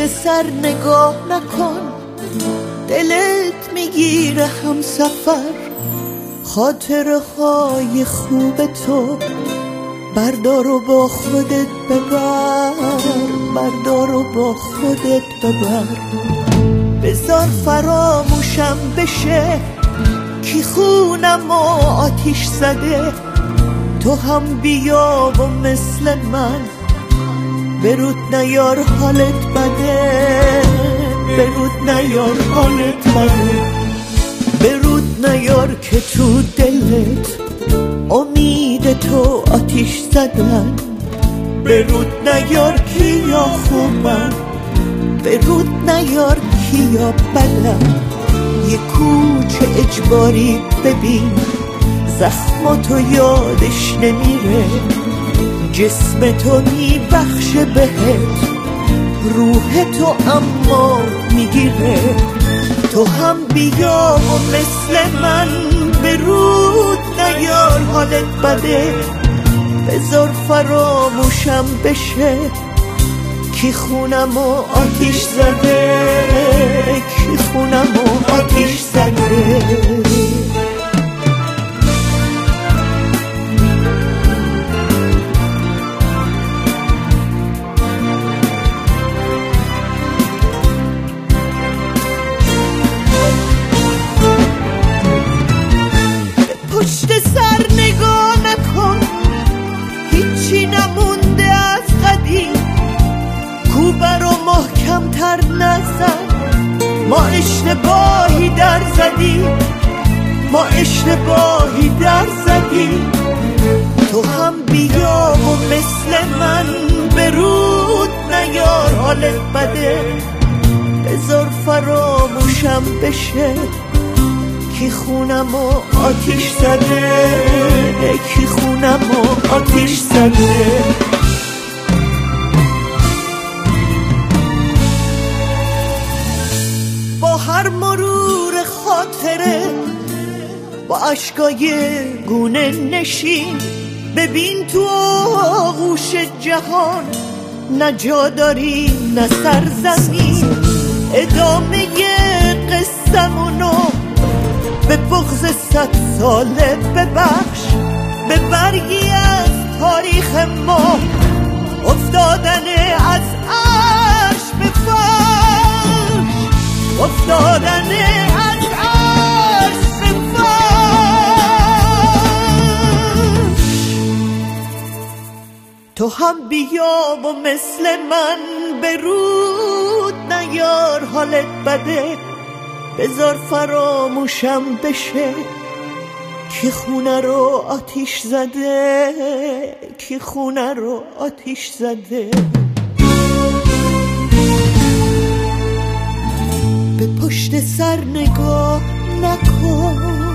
پشت سر نگاه نکن، دلت میگیره هم سفر. خاطره های خوب تو بردار و با خودت ببر، بردار و با خودت ببر. بذار فراموشم بشه کی خونم و آتیش زده. تو هم بیا و مثل من برود نیار حالت بده، برود نیار حالت بده. برود نیار که تو دلت امید تو آتیش زدن. برود نیار کیا خوبن، برود نیار کیا بدن. یه کوچه اجباری ببین زخماتو یادش نمیره. جسم تو میبخشه بهت، روح تو اما میگیره. تو هم بیا و مثل من برود نیار حالت بده. بذار فراموشم بشه کی خونم و آتیش زده، کی خونم و آتیش زده. پشت سر نگاه نکن، هیچی نمونده از قدیم. کوبه رو محکم تر نزن، ما اشتباهی در زدیم، ما اشتباهی در زدیم. تو هم بیا و مثل من برود نیار حالت بده. بذار فراموشم بشه کی خونم و آتیش زده، کی خونم و آتیش زده. با هر مرور خاطره با اشکای گونه نشین ببین تو آغوش جهان نه جا داریم نه سرزمین. ادامه قصه‌مونو به بغض 100 ساله ببخش، به برگی از تاریخ ما افتادن از عرش به فرش، افتادن از عرش به فرش. تو هم بیا و مثل من برود نیار حالت بده. بذار فراموشم بشه کی خونه رو آتیش زده، کی خونه رو آتیش زده. به پشت سر نگاه نکن،